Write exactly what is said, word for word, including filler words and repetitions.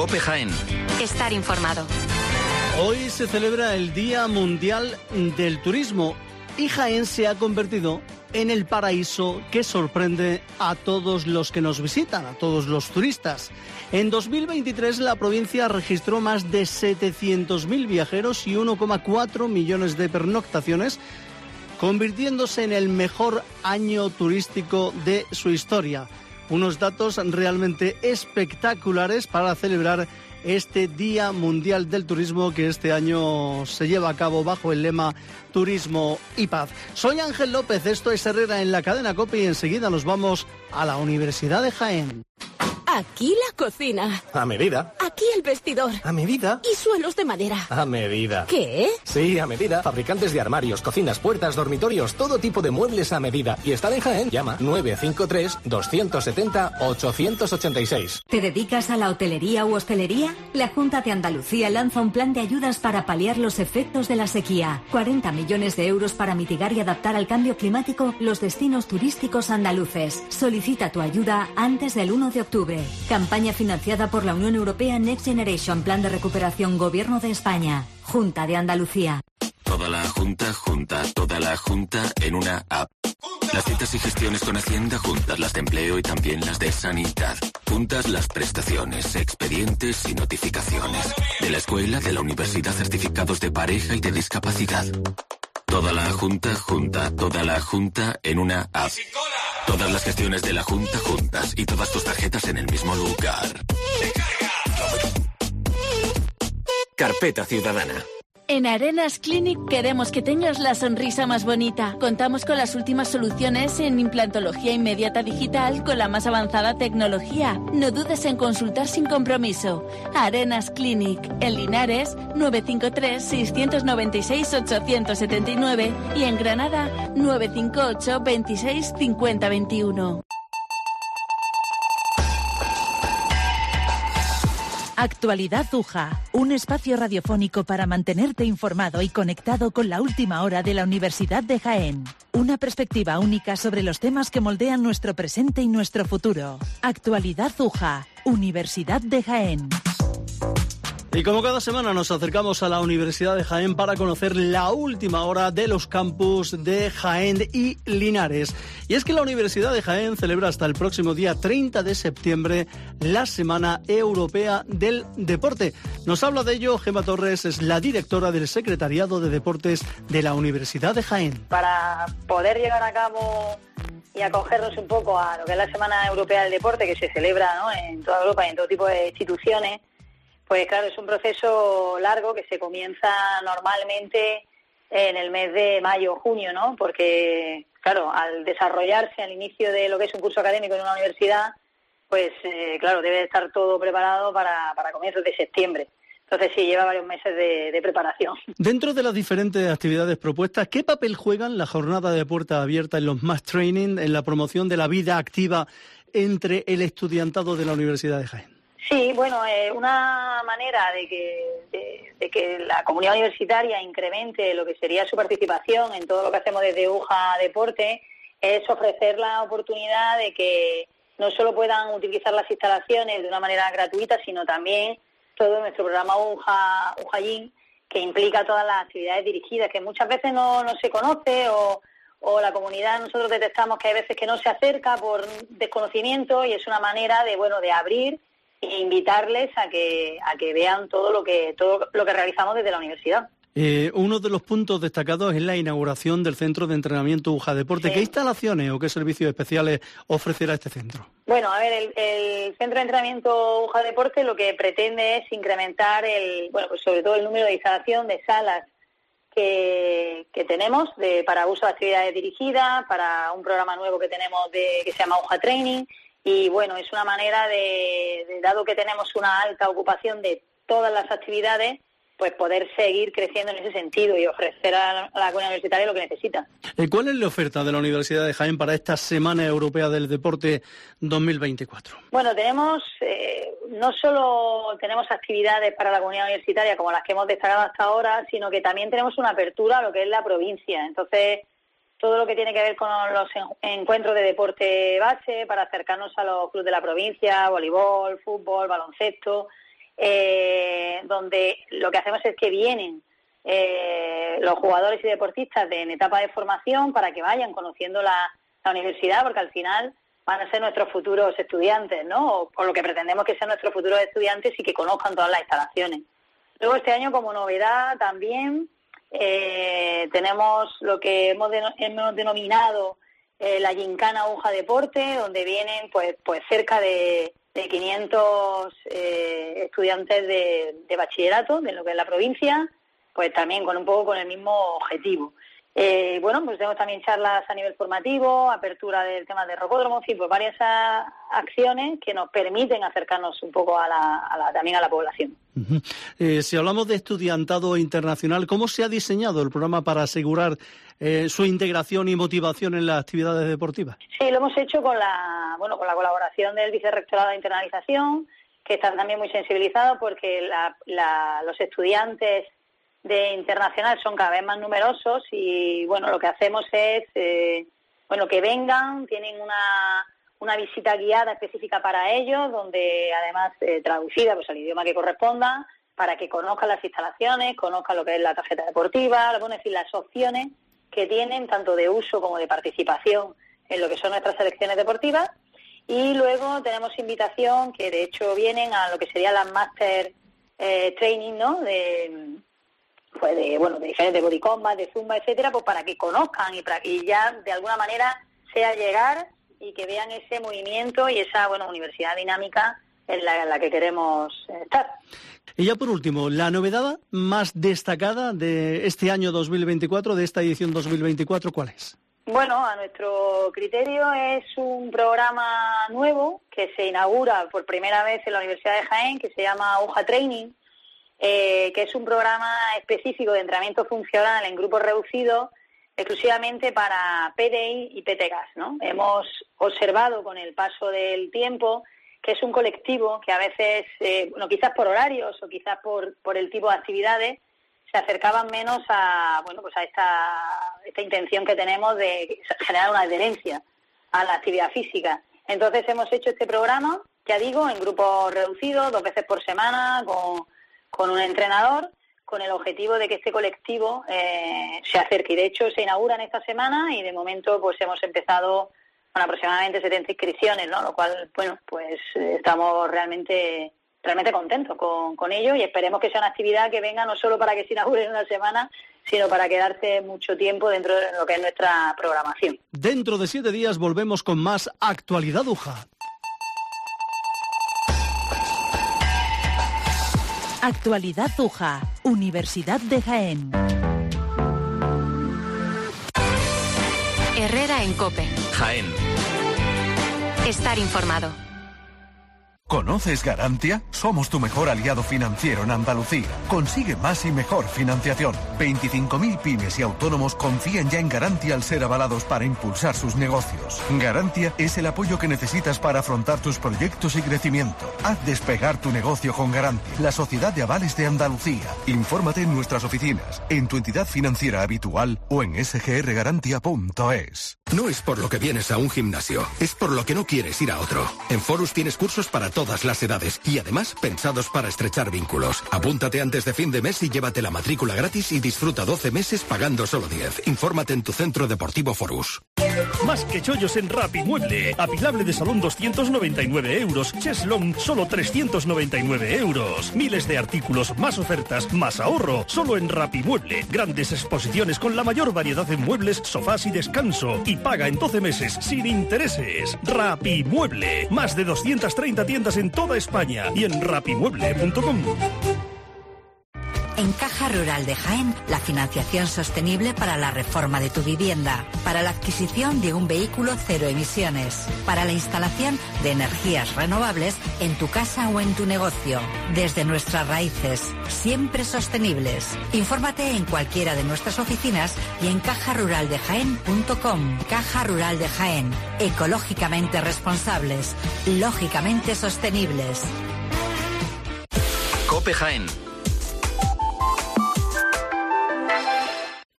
COPE Jaén. Estar informado. Hoy se celebra el Día Mundial del Turismo y Jaén se ha convertido en el paraíso que sorprende a todos los que nos visitan, a todos los turistas. En dos mil veintitrés la provincia registró más de setecientos mil viajeros y uno coma cuatro millones de pernoctaciones, convirtiéndose en el mejor año turístico de su historia. Unos datos realmente espectaculares para celebrar este Día Mundial del Turismo que este año se lleva a cabo bajo el lema Turismo y Paz. Soy Ángel López, esto es Herrera en la cadena COPE y enseguida nos vamos a la Universidad de Jaén. Aquí la cocina. A medida. Aquí el vestidor. A medida. Y suelos de madera. A medida. ¿Qué? Sí, a medida. Fabricantes de armarios, cocinas, puertas, dormitorios, todo tipo de muebles a medida. Y están en Jaén. Llama nueve cinco tres, dos siete cero, ocho ocho seis. ¿Te dedicas a la hotelería u hostelería? La Junta de Andalucía lanza un plan de ayudas para paliar los efectos de la sequía. cuarenta millones de euros para mitigar y adaptar al cambio climático los destinos turísticos andaluces. Solicita tu ayuda antes del uno de octubre. Campaña financiada por la Unión Europea Next Generation, Plan de Recuperación Gobierno de España. Junta de Andalucía. Toda la Junta, junta, toda la Junta en una app. Las citas y gestiones con Hacienda juntas, las de empleo y también las de sanidad. Juntas las prestaciones, expedientes y notificaciones. De la escuela, de la universidad, certificados de pareja y de discapacidad. Toda la Junta, junta, toda la Junta en una app. Todas las gestiones de la Junta juntas y todas tus tarjetas en el mismo lugar. Carpeta Ciudadana. En Arenas Clinic queremos que tengas la sonrisa más bonita. Contamos con las últimas soluciones en implantología inmediata digital con la más avanzada tecnología. No dudes en consultar sin compromiso. Arenas Clinic, en Linares, nueve cinco tres, seis nueve seis, ocho siete nueve y en Granada, nueve cinco ocho, veintiséis, cincuenta, veintiuno. Actualidad UJA, un espacio radiofónico para mantenerte informado y conectado con la última hora de la Universidad de Jaén. Una perspectiva única sobre los temas que moldean nuestro presente y nuestro futuro. Actualidad UJA, Universidad de Jaén. Y como cada semana nos acercamos a la Universidad de Jaén para conocer la última hora de los campus de Jaén y Linares. Y es que la Universidad de Jaén celebra hasta el próximo día treinta de septiembre la Semana Europea del Deporte. Nos habla de ello Gemma Torres, es la directora del Secretariado de Deportes de la Universidad de Jaén. Para poder llevar a cabo y acogernos un poco a lo que es la Semana Europea del Deporte, que se celebra, ¿no?, en toda Europa y en todo tipo de instituciones, pues claro, es un proceso largo que se comienza normalmente en el mes de mayo o junio, ¿no? Porque, claro, al desarrollarse al inicio de lo que es un curso académico en una universidad, pues, eh, claro, debe estar todo preparado para, para comienzos de septiembre. Entonces sí, lleva varios meses de, de preparación. Dentro de las diferentes actividades propuestas, ¿qué papel juegan la jornada de puerta abierta en los Mass Training, en la promoción de la vida activa entre el estudiantado de la Universidad de Jaén? Sí, bueno, eh, una manera de que, de, de que la comunidad universitaria incremente lo que sería su participación en todo lo que hacemos desde UJA Deporte es ofrecer la oportunidad de que no solo puedan utilizar las instalaciones de una manera gratuita, sino también todo nuestro programa UJA, UJA Gym, que implica todas las actividades dirigidas, que muchas veces no, no se conoce o, o la comunidad, nosotros detectamos que hay veces que no se acerca por desconocimiento y es una manera de, bueno, de abrir e invitarles a que a que vean todo lo que todo lo que realizamos desde la universidad. Eh, uno de los puntos destacados es la inauguración del Centro de Entrenamiento UJA Deporte. Sí. ¿Qué instalaciones o qué servicios especiales ofrecerá este centro? Bueno, a ver, el, el Centro de Entrenamiento UJA Deporte lo que pretende es incrementar el, bueno, pues sobre todo el número de instalación de salas que, que tenemos de para uso de actividades dirigidas, para un programa nuevo que tenemos de que se llama UJA Training. Y bueno, es una manera de, de, dado que tenemos una alta ocupación de todas las actividades, pues poder seguir creciendo en ese sentido y ofrecer a la, a la comunidad universitaria lo que necesita. ¿Cuál es la oferta de la Universidad de Jaén para esta Semana Europea del Deporte dos mil veinticuatro? Bueno, tenemos, eh, no solo tenemos actividades para la comunidad universitaria como las que hemos destacado hasta ahora, sino que también tenemos una apertura a lo que es la provincia. Entonces, todo lo que tiene que ver con los encuentros de deporte base para acercarnos a los clubes de la provincia, voleibol, fútbol, baloncesto. eh, donde lo que hacemos es que vienen eh, los jugadores y deportistas de, en etapa de formación para que vayan conociendo la, la universidad, porque al final van a ser nuestros futuros estudiantes, ¿no? O, o lo que pretendemos que sean nuestros futuros estudiantes y que conozcan todas las instalaciones. Luego este año, como novedad también, eh, tenemos lo que hemos, de, hemos denominado eh, la Gincana Aguja Deporte, donde vienen pues pues cerca de, de quinientos eh, estudiantes de, de bachillerato, de lo que es la provincia, pues también con un poco con el mismo objetivo. Eh, bueno, pues tenemos también charlas a nivel formativo, apertura del tema de rocódromo, en fin, pues varias a, acciones que nos permiten acercarnos un poco a la, a la, también a la población. Uh-huh. Eh, si hablamos de estudiantado internacional, ¿cómo se ha diseñado el programa para asegurar eh, su integración y motivación en las actividades deportivas? Sí, lo hemos hecho con la, bueno, con la colaboración del Vicerrectorado de Internalización, que están también muy sensibilizados porque la, la, los estudiantes de internacional son cada vez más numerosos y bueno, lo que hacemos es eh, bueno que vengan, tienen una una visita guiada específica para ellos, donde además eh, traducida pues al idioma que corresponda, para que conozcan las instalaciones, conozcan lo que es la tarjeta deportiva, es decir, las opciones que tienen tanto de uso como de participación en lo que son nuestras selecciones deportivas. Y luego tenemos invitación, que de hecho vienen a lo que sería las Master eh, Training, ¿no? De pues de bueno de diferentes body combat, de zumba, etcétera, pues para que conozcan y, para, y ya de alguna manera sea llegar y que vean ese movimiento y esa bueno universidad dinámica en la, en la que queremos estar. Y ya por último, la novedad más destacada de este año dos mil veinticuatro, de esta edición dos mil veinticuatro, ¿cuál es? Bueno, a nuestro criterio es un programa nuevo que se inaugura por primera vez en la Universidad de Jaén, que se llama Aguja Training, eh, que es un programa específico de entrenamiento funcional en grupos reducidos, exclusivamente para P D I y P T Gas, ¿no? Hemos observado con el paso del tiempo que es un colectivo que a veces, eh, bueno, quizás por horarios o quizás por, por el tipo de actividades, se acercaban menos a, bueno, pues a esta, esta intención que tenemos de generar una adherencia a la actividad física. Entonces hemos hecho este programa, ya digo, en grupos reducidos, dos veces por semana, con, con un entrenador, con el objetivo de que este colectivo eh, se acerque. Y de hecho se inauguran esta semana y de momento pues hemos empezado con aproximadamente setenta inscripciones, ¿no? Lo cual, bueno, pues eh, estamos realmente realmente contentos con, con ello y esperemos que sea una actividad que venga no solo para que se inaugure en una semana, sino para quedarse mucho tiempo dentro de lo que es nuestra programación. Dentro de siete días volvemos con más Actualidad U J A. Actualidad U J A, Universidad de Jaén. Herrera en COPE. Jaén. Estar informado. ¿Conoces Garantia? Somos tu mejor aliado financiero en Andalucía. Consigue más y mejor financiación. veinticinco mil pymes y autónomos confían ya en Garantia al ser avalados para impulsar sus negocios. Garantia es el apoyo que necesitas para afrontar tus proyectos y crecimiento. Haz despegar tu negocio con Garantia, la sociedad de avales de Andalucía. Infórmate en nuestras oficinas, en tu entidad financiera habitual o en s g r garantia punto es. No es por lo que vienes a un gimnasio, es por lo que no quieres ir a otro. En Forus tienes cursos para todas las edades y además pensados para estrechar vínculos. Apúntate antes de fin de mes y llévate la matrícula gratis y disfruta doce meses pagando solo diez. Infórmate en tu centro deportivo Forus. Más que chollos en Rapimueble. Apilable de salón doscientos noventa y nueve euros. Cheslong solo trescientos noventa y nueve euros. Miles de artículos, más ofertas, más ahorro. Solo en Rapimueble. Grandes exposiciones con la mayor variedad de muebles, sofás y descanso. Y paga en doce meses sin intereses. Rapimueble. Más de doscientas treinta tiendas en toda España y en rapimueble punto com. En Caja Rural de Jaén, la financiación sostenible para la reforma de tu vivienda, para la adquisición de un vehículo cero emisiones, para la instalación de energías renovables en tu casa o en tu negocio, desde nuestras raíces, siempre sostenibles. Infórmate en cualquiera de nuestras oficinas y en caja rural de jaén punto com. Caja Rural de Jaén, ecológicamente responsables, lógicamente sostenibles. COPE Jaén.